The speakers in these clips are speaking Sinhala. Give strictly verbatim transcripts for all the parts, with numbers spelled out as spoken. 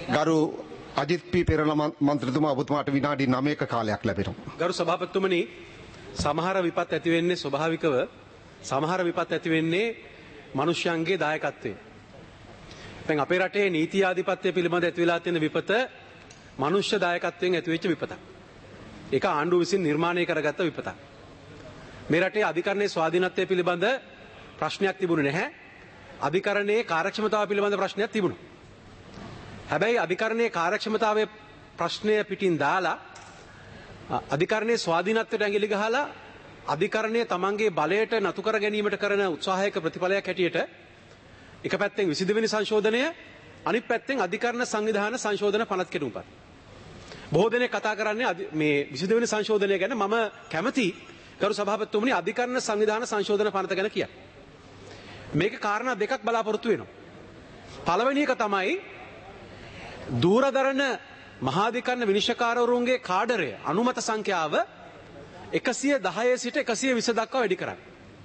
ගරු අජිත් පී පෙරළ මන්ත්‍රතුමා ඔබතුමාට විනාඩි නවයක කාලයක් ලැබෙනවා. ගරු සභාපතිතුමනි, සමහර විපත් ඇති වෙන්නේ ස්වභාවිකව, සමහර විපත් ඇති වෙන්නේ මිනිස්යන්ගේ දායකත්වයෙන්. දැන් අපේ රටේ නීති ආධිපත්‍ය පිළිබඳ ඇති වෙලා තියෙන විපත මනුෂ්‍ය දායකත්වයෙන් ඇති වෙච්ච විපතක්. ඒක ආණ්ඩුව විසින් නිර්මාණය කරගත්ත විපතක්. මේ රටේ අධිකරණයේ ස්වාධීනත්වය පිළිබඳ ප්‍රශ්නයක් තිබුණේ නැහැ. අධිකරණයේ කාර්යක්ෂමතාව පිළිබඳ ප්‍රශ්නයක් තිබුණා. හැබැයි අධිකරණයේ කාර්යක්ෂමතාවයේ ප්‍රශ්නය පිටින් දාලා අධිකරණයේ ස්වාධීනත්වයට ඇඟිලි ගහලා අධිකරණයේ තමන්ගේ බලයට නතු කර ගැනීමට කරන උත්සාහයක ප්‍රතිඵලයක් හැටියට එක පැත්තෙන් විසි දෙවෙනි සංශෝධනය, අනිත් පැත්තෙන් අධිකරණ සංවිධාන සංශෝධන පනත් කෙටුම්පත්. බොහෝ දෙනෙක් කතා කරන්නේ මේ විසි දෙවෙනි සංශෝධනය ගැන. මම කැමති ගරු සභාපතිතුමනි අධිකරණ සංවිධාන සංශෝධන පනත ගැන කියන්න. මේක කාරණා දෙකක් බලාපොරොත්තු වෙනවා. පළවෙනි එක තමයි දූරදරන මහාධිකරණ විනිශ්චයකාරවරුන්ගේ කාඩරය අනුමත සංඛ්‍යාව එකසිය දහය සිට එකසිය විස්ස දක්වා වැඩි කරන්න.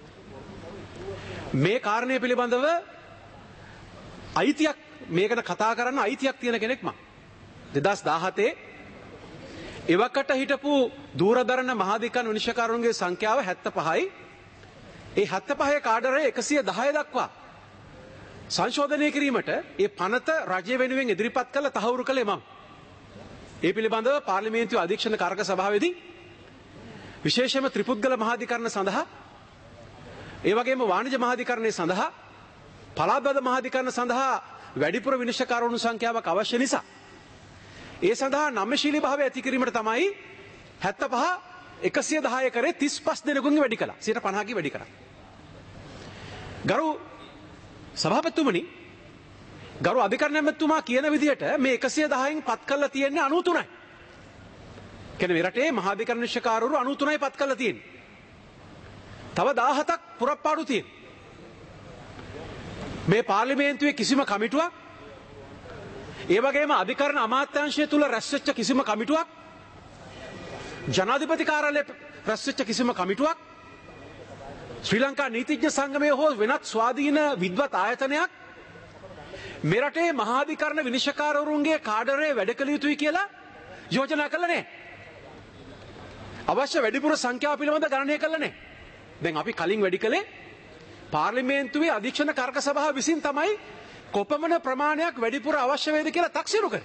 මේ කාරණය පිළිබඳව අයිතියක් මේකට කතා කරන්න අයිතියක් තියෙන කෙනෙක් මම. දෙදහස් දාහතේ එවකට හිටපු දූරදරන මහාධිකරණ විනිශ්චයකාරවරුන්ගේ සංඛ්‍යාව හැත්තෑ පහයි. ඒ හැත්තෑ පහේ කාඩරය එකසිය දහය දක්වා සංශෝධනය කිරීමට ඒ පනත රජය වෙනුවෙන් ඉදිරිපත් කළ තහවුරු කළේ මම. ඒ පිළිබඳව පාර්ලිමේන්තුවේ අධීක්ෂණ කාරක සභාවේදී විශේෂයෙන්ම ත්‍රිපුද්ගල මහාධිකරණ සඳහා, ඒ වගේම වාණිජ්‍ය මහාධිකරණය සඳහා, පළාත්බද මහාධිකරණ සඳහා වැඩිපුර විනිශ්චයකාරවරුන් සංඛ්‍යාවක් අවශ්‍ය නිසා ඒ සඳහා නම්‍යශීලී භාවය ඇති කිරීමට තමයි හැත්තෑ පහ එකසිය දහය කරේ තිස් පහ දෙනෙකුන්ගේ වැඩි කළා. සියයට පනහකින් වැඩි කරා. ගරු සභාපතිතුමනි, ගරු අධිකරණ ඇමතිතුමා කියන විදිහට මේ එකසිය දහයෙන් පත් කරලා තියෙන්නේ අනූ තුනයි. කියන්නේ මේ රටේ මහාධිකරණ විනිශ්චයකාරවරු අනූ තුනයි පත් කරලා තියෙන්නේ. තව දාහතක් පුරප්පාඩු තියෙනවා. මේ පාර්ලිමේන්තුවේ කිසිම කමිටුවක්, ඒ වගේම අධිකරණ අමාත්‍යාංශය තුල රැස්වෙච්ච කිසිම කමිටුවක්, ජනාධිපති කාර්යාලයේ රැස්වෙච්ච කිසිම කමිටුවක්, ශ්‍රී ලංකා නීතිඥ සංගමයේ හෝ වෙනත් ස්වාධීන විද්වත් ආයතනයක් මේ රටේ මහාධිකරණ විනිශ්චයකාරවරුන්ගේ කාඩරය වැඩ කළ යුතුයි කියලා යෝජනා කළා නැහැ. අවශ්‍ය වැඩිපුර සංඛ්‍යාව පිළිබඳ ගණනය කළා නැහැ. දැන් අපි කලින් වැඩි කළේ පාර්ලිමේන්තුවේ අධීක්ෂණ කාරක සභාව විසින් තමයි කොපමණ ප්‍රමාණයක් වැඩිපුර අවශ්‍ය වේද කියලා තක්සේරු කරේ.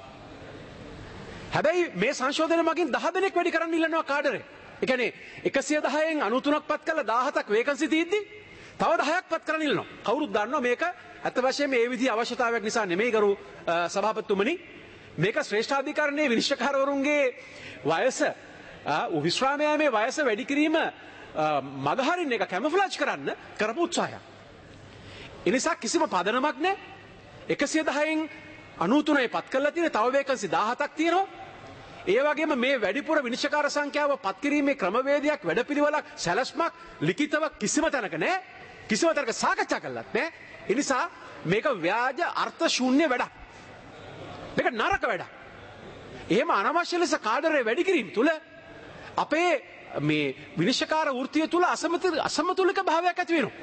හැබැයි මේ සංශෝධනය මගින් දහ දෙනෙක් වැඩි කරන්න ඉල්ලනවා කාඩරය. ඒ කියන්නේ එකසිය දහයෙන් අනූ තුනක් පත් කළා දහහතක් වේකන්සි තියෙද්දි තව දහයක් පත් කරන්න ඉල්ලනවා. කවුරුත් දන්නවා මේක අත වශයෙන් මේ විදිහේ අවශ්‍යතාවයක් නිසා නෙමෙයි ගරු සභාපතිතුමනි. මේක ශ්‍රේෂ්ඨාධිකරණයේ විනිශ්චයකාරවරුන්ගේ වයස විශ්‍රාම යාමේ වයස වැඩි කිරීම මගහරින්න එක කැමොෆ්ලාජ් කරන්න කරපු උත්සාහයක්. ඒ නිසා කිසිම පදනමක් නැහැ. එකසිය දහයෙන් අනූ තුනයි පත් කරලා තියෙන, තව වේකන්සි දහහතක් තියෙනවා. ඒ වගේම මේ වැඩිපුර විනිශ්චයකාර සංඛ්‍යාව පත් කිරීමේ ක්‍රමවේදයක්, වැඩපිළිවෙලක්, සැලැස්මක් ලිඛිතව කිසිම තැනක නැහැ. කිසිම තැනක සාකච්ඡා කළත් නැහැ. ඒ නිසා මේක ව්‍යාජ අර්ථ ශූන්‍ය වැඩක්. මේක නරක වැඩක්. එහෙම අනවශ්‍ය ලෙස කාඩරය වැඩි කිරීම තුල අපේ මේ විනිශ්චයකාර වෘත්තිය තුල අසමතුලිත භාවයක් ඇති වෙනවා.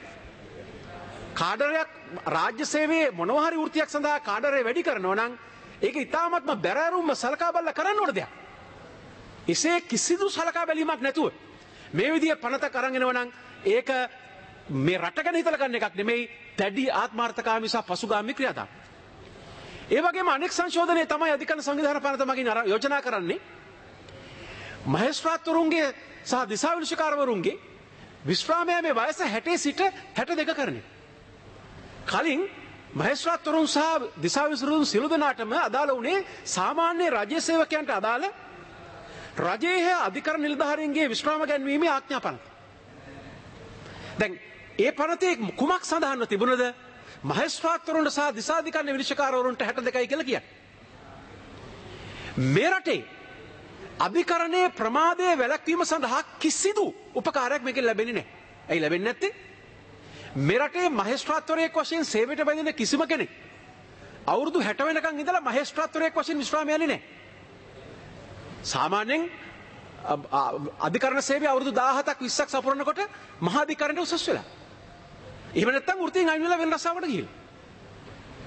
කාඩරයක් රාජ්‍ය සේවයේ මොනවා හරි වෘත්තියක් සඳහා කාඩරය වැඩි කරනවා නම් ඒක ඉතාමත්ම බැරෑරුම්ම සලකා බලලා කරන්න ඕන දෙයක්. එසේ කිසිදු සලකා බැලීමක් නැතුව මේ විදිහේ පනතක් අරන් එනවා නම් ඒක මේ රට ගැන හිතලා ගන්න එකක් නෙමෙයි, දැඩි ආත්මార్థකාමී සහ පසුගාමී ක්‍රියාදාම. ඒ වගේම අනෙක් සංශෝධනයේ තමයි අධිකරණ සංවිධාන පනත මගින් යෝජනා කරන්නේ මහේස්ත්‍රාත්වරුන්ගේ සහ දිසා විනිශ්චයකාරවරුන්ගේ විශ්‍රාම යාමේ වයස හැටේ සිට හැට දෙක කරන්නේ. කලින් මහේස්ත්‍රාත්වරුන් සහ දිසා විනිශ්චයවරුන් සියලු දෙනාටම අදාළ වුණේ සාමාන්‍ය රාජ්‍ය සේවකයන්ට අදාළ රජයේ අධිකරණ නිලධාරීන්ගේ විශ්‍රාම ගැන්වීමේ ආඥා පනත. දැන් ඒ පනතේ කුමක් සඳහන්ව තිබුණද? මහේස්ත්‍රාත්වරුන්ට සහ දිසාධිකරණ විනිශ්චයකාරවරුන්ට හැට දෙකයි කියලා කියන්නේ. මේ රටේ අධිකරණයේ ප්‍රමාදයේ වැළැක්වීම සඳහා කිසිදු උපකාරයක් මේකෙන් ලැබෙන්නේ නැහැ. ඇයි ලැබෙන්නේ නැත්තේ? මේ රටේ මහේස්ත්‍රාත්වරයෙක් වශයෙන් සේවයට බැඳෙන කිසිම කෙනෙක් අවුරුදු හැට වෙනකන් ඉඳලා මහේස්ත්‍රාත්වරයෙක් වශයෙන් විශ්‍රාම යන්නේ නැහැ. සාමාන්‍යයෙන් අධිකරණ සේවය අවුරුදු දහහතක් විස්සක් සපුරනකොට මහාධිකරණයට උසස් වෙලා. එහෙම නැත්නම් වෘත්තියෙන් අයින් වෙලා වෙන රස්සාවකට ගිහිල්ලා.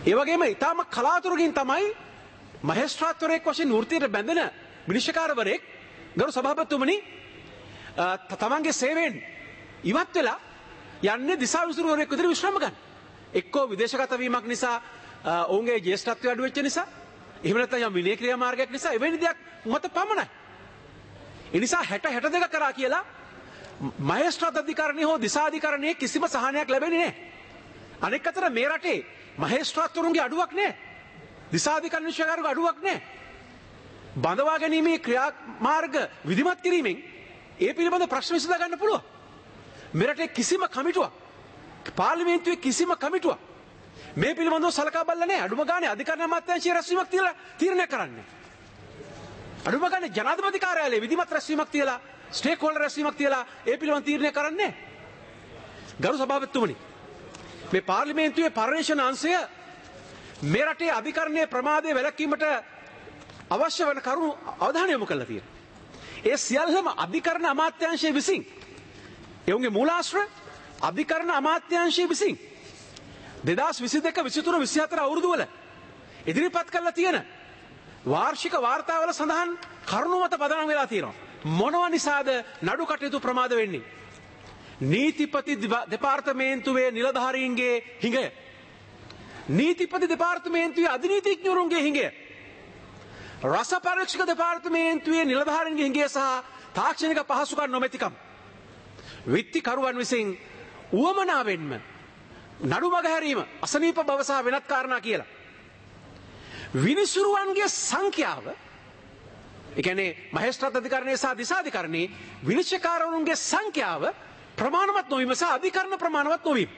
ඒ වගේම ඊටම කලාතුරකින් තමයි මහේස්ත්‍රාත්වරයෙක් වශයෙන් වෘත්තියට බැඳෙන විනිශ්චයකාරවරයෙක් ගරු සභාපතිතුමනි තමන්ගේ සේවයෙන් ඉවත් වෙලා යන්නේ දිසා විසුරුවරයෙක් විදිහට විශ්‍රාම ගන්න. එක්කෝ විදේශගත වීමක් නිසා ඔවුන්ගේ ජ්‍යෙෂ්ඨත්වය අඩු වෙච්ච නිසා, එහෙම නැත්නම් යම් විනය ක්‍රියා මාර්ගයක් නිසා එවැනි දෙයක් මත පමණයි. ඒ නිසා හැට හැට දෙක කරා කියලා මහේස්ත්‍රාත් අධිකරණයේ හෝ දිසා අධිකරණයේ කිසිම සහනයක් ලැබෙන්නේ නැහැ. අනෙක් අතට මේ රටේ මහේස්ත්‍රාත්වරුන්ගේ අඩුවක් නැහැ. දිසා අධිකරණ විශ්වකාරක අඩුවක් නැහැ. බඳවා ගැනීමේ ක්‍රියාමාර්ග විධිමත් කිරීමෙන් ඒ පිළිබඳ ප්‍රශ්න විසඳ ගන්න පුළුවන්. මේ රටේ කිසිම කමිටුවක්, පාර්ලිමේන්තුවේ කිසිම කමිටුවක් මේ පිළිබඳව සලකා බලලා නැහැ. අඩුම ගානේ අධිකරණ අමාත්‍යාංශයේ රැස්වීමක් තියලා තීරණය කරන්නේ. අඩුම ගානේ ජනාධිපති කාර්යාලයේ විධිමත් රැස්වීමක් තියලා, ස්ටේක් හෝල්ඩර් රැස්වීමක් තියලා ඒ පිළිබඳව තීරණය කරන්නේ. ගරු සභාපතිතුමනි, මේ පාර්ලිමේන්තුවේ පරිශ්‍රණ අංශය මේ රටේ අධිකරණයේ ප්‍රමාදයේ වැළැක්වීමට අවශ්‍ය වන කරුණු අවධානය යොමු කරලා තියෙනවා. ඒ සියල්ලම අධිකරණ අමාත්‍යාංශයේ විසින්, එවුන්ගේ මූලාශ්‍ර අධිකරණ අමාත්‍යාංශයේ විසින් දෙදාස් විසි දෙක විසි තුන විසි හතර අවුරුදු වල ඉදිරිපත් කරලා තියෙන වාර්ෂික වාර්තාවල සඳහන් කරුණු මත පදනම් වෙලා තියෙනවා. මොනව නිසාද නඩු කටයුතු ප්‍රමාද වෙන්නේ? නීතිපති දෙපාර්තමේන්තුවේ නිලධාරීන්ගේ හිඟය, නීතිපති දෙපාර්තමේන්තුවේ අධිනීතිඥවරුන්ගේ හිඟය, රස පරීක්ෂක දෙපාර්තමේන්තුවේ නිලධාරීන්ගේ හිඟය සහ තාක්ෂණික පහසුකම් නොමැතිකම් විත්තිකරුවන් විසින් උවමනාවෙන්ම නඩු මගහැරීම, අසනීප බව සහ වෙනත් කාරණා කියලා විනිසුරුවන්ගේ සංඛ්‍යාව, ඒ කියන්නේ මහේස්ත්‍රාත් අධිකරණයේ සහ දිසා අධිකරණයේ විනිශ්චයකාරවරුන්ගේ සංඛ්‍යාව ප්‍රමාණවත් නොවීම සහ අධිකරණ ප්‍රමාණවත් නොවීම.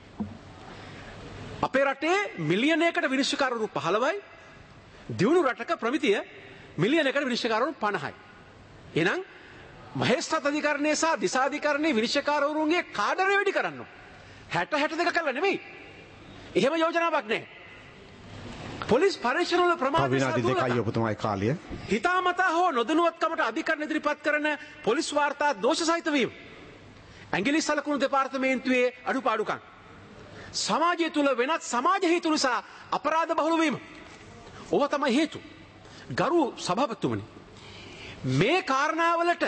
අපේ රටේ මිලියනයකට විනිශ්චයකාරවරු පහළොවයි, දියුණු රටක ප්‍රමිතිය මිලියනයකට විනිශ්චයකාරවරු පනහයි. එහෙනම් මහේස්ත්‍රාත් අධිකරණයේ සහ දිසා අධිකරණයේ විනිශ්චයකාරවරුන්ගේ කාඩරය වැඩි කරන්න හැට හැට දෙක කළා නෙමෙයි. එහෙම යෝජනාවක් නැහැ. පොලිස් පරීක්ෂණ වල ප්‍රමාද විනාඩි දෙකයි ඔබතුමායි කාලය. හිතාමතා හෝ නොදැනුවත්කමට අධිකරණ ඉදිරිපත් කරන පොලිස් වාර්තා දෝෂ සහිත වීම, ඇඟිලි සලකුණු දෙපාර්තමේන්තුවේ අඩුපාඩුකම්, සමාජය තුළ වෙනත් සමාජ හේතු නිසා අපරාධ බහුල වීම, ඕවා තමයි හේතු. ගරු සභාපතිතුමනි, මේ කාරණාවලට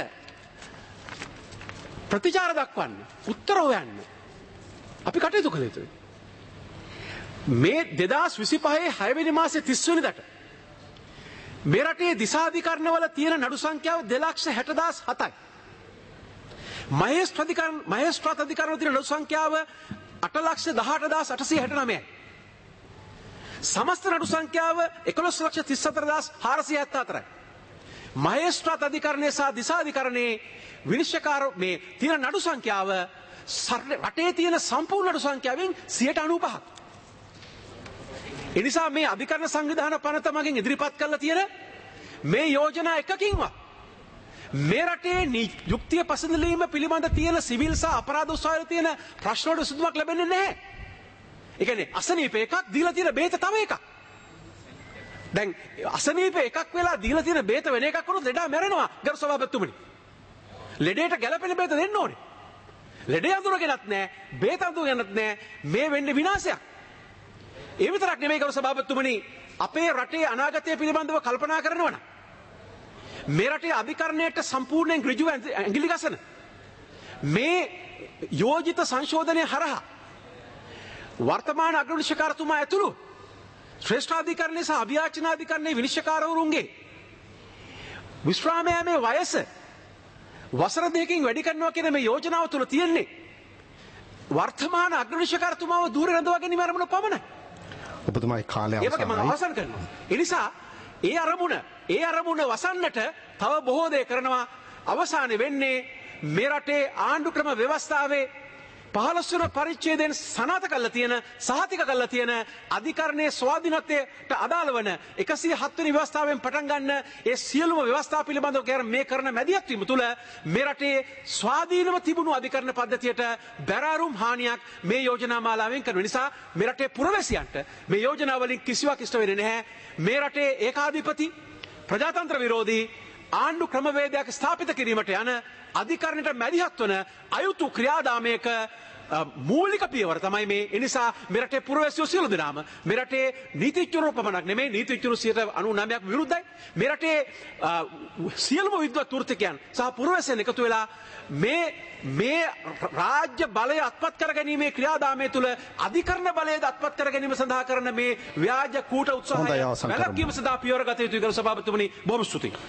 ප්‍රතිචාර දක්වන්න, උත්තර හොයන්න අපි කටයුතු කළ යුතුයි. මේ දෙදාස් විසි පහේ හයවෙනි මාසේ තිස් වෙනිදාට මේ රටේ දිසාධිකරණවල තියෙන නඩු සංඛ්‍යාව දෙලක්ෂ හැට දහස් හතයි. මහේස්ත්‍රාධිකරණ මහේස්ත්‍රාත් අධිකරණවල තියෙන නඩු සංඛ්‍යාව අට ලක්ෂ දහඅට හදාස් අටසිය හැට නවයයි. සමස්ත නඩු සංඛ්‍යාව එකොළොස් ලක්ෂ තිස් හතර හදාස් හාරසිය හැත්තෑ හතරයි. මහේස්ත්‍රාත් අධිකරණයේ සහ දිසාධිකරණයේ විනිශ්චයකාර මේ තියෙන නඩු සංඛ්‍යාව රටේ තියෙන සම්පූර්ණ නඩු සංඛ්‍යාවෙන් සියයට අනූපහක්. එනිසා මේ අධිකරණ සංවිධාන පනත මගින් ඉදිරිපත් කරලා තියෙන මේ යෝජනා එකකින්වත් මේ රටේ යුක්තිය පසඳලීම පිළිබඳ තියෙන සිවිල් සහ අපරාධ උත්සාහවල තියෙන ප්‍රශ්න වලට විසඳුමක් ලැබෙන්නේ නැහැ. ඒ කියන්නේ අසනීප එකක් දීලා තියෙන බේත තව එකක්. දැන් අසනීප එකක් වෙලා දීලා තියෙන බේත වෙන එකක් වුණොත් ලෙඩා මැරෙනවා. ගරු සභාපතිතුමනි, ලෙඩේට ගැළපෙන බේත දෙන්න ඕනේ. ලෙඩේ අඳුරගෙනත් නැහැ, බේත අඳුරගෙනත් නැහැ. මේ වෙන්නේ විනාශයක්. ඒ විතරක් නෙමෙයි ගරු සභාපතිතුමනි, අපේ රටේ අනාගතය පිළිබඳව කල්පනා කරනවා නම් මේ රටේ අධිකරණයට සම්පූර්ණයෙන් ඍජුව ඇඟිලි ගසන මේ යෝජිත සංශෝධනය හරහා වර්තමාන අග්‍රවිනිශ්චයකාරතුමා ඇතුළු ශ්‍රේෂ්ඨාධිකරණයේ සහ අභියාචනාධිකරණයේ විනිශ්චයකාරවරුන්ගේ විශ්‍රාම යාමේ වයස වසර දෙකකින් වැඩි කරනවා කියන මේ යෝජනාව තුළ තියෙන්නේ වර්තමාන අග්‍රවිනිශ්චයකාරතුමාව දූර රඳවා ගැනීම අරමුණ පමණයි. ඔබතුමායි කාලය අවසන් කරනවා. ඒ නිසා ඒ අරමුණ ඒ අරමුණ වසන්නට තව බොහෝ දේ කරනවා. අවසානයේ වෙන්නේ මේ රටේ ආණ්ඩු ක්‍රම ව්‍යවස්ථාවේ පහළොස් වන පරිච්ඡේදයෙන් සනාථ කරලා තියෙන, සහතික කරලා තියෙන අධිකරණයේ ස්වාධීනත්වයට අදාළ වන එකසිය හත් වෙනි ව්‍යවස්ථාවෙන් පටන් ගන්න ඒ සියලුම ව්‍යවස්ථා පිළිබඳව මේ කරන මැදිහත් වීම තුළ මේ රටේ ස්වාධීනව තිබුණු අධිකරණ පද්ධතියට බැරෑරුම් හානියක් මේ යෝජනා මාලාවෙන් කරන නිසා මේ රටේ පුරවැසියන්ට මේ යෝජනා වලින් කිසිවක් ඉෂ්ට වෙන්නේ නැහැ. මේ රටේ ඒකාධිපති ප්‍රජාතන්ත්‍ර විරෝධී ආණ්ඩු ක්‍රමවේදයක් ස්ථාපිත කිරීමට යන අධිකරණයට මැදිහත් වන අයුතු ක්‍රියාදාමයක මූලික පියවර තමයි මේ. ඒ නිසා මෙරටේ පුරවැසියෝ සියලු දෙනාම මෙරටේ නීතිඥවරු පමණක් නෙමෙයි නීතිඥවරු සියයට අනූනවයක් විරුද්ධයි. මෙරටේ සියලුම විද්වත් වෘත්තිකයන් සහ පුරවැසියන් එකතු වෙලා මේ මේ රාජ්‍ය බලය අත්පත් කර ගැනීමේ ක්‍රියාදාමය තුළ අධිකරණ බලය අත්පත් කර ගැනීම සඳහා කරන මේ ව්‍යාජ කූට උත්සාහය වැළැක්වීම සඳහා පියවර ගත යුතුයි කියලා සභාපතිතුමනි බොහොම ස්තුතියි.